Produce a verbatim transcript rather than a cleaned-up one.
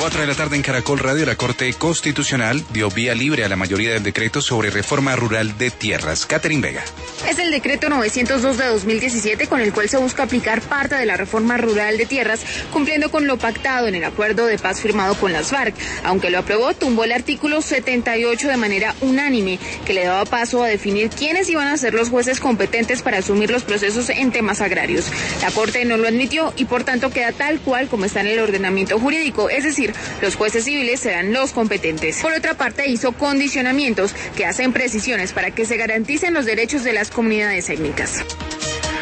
cuatro de la tarde en Caracol Radio, la Corte Constitucional dio vía libre a la mayoría del decreto sobre reforma rural de tierras. Catherine Vega. Es el decreto novecientos dos de dos mil diecisiete con el cual se busca aplicar parte de la reforma rural de tierras, cumpliendo con lo pactado en el acuerdo de paz firmado con las FARC. Aunque lo aprobó, tumbó el artículo setenta y ocho de manera unánime, que le daba paso a definir quiénes iban a ser los jueces competentes para asumir los procesos en temas agrarios. La Corte no lo admitió y por tanto queda tal cual como está en el ordenamiento jurídico, es decir, los jueces civiles serán los competentes. Por otra parte, hizo condicionamientos que hacen precisiones para que se garanticen los derechos de las comunidades étnicas.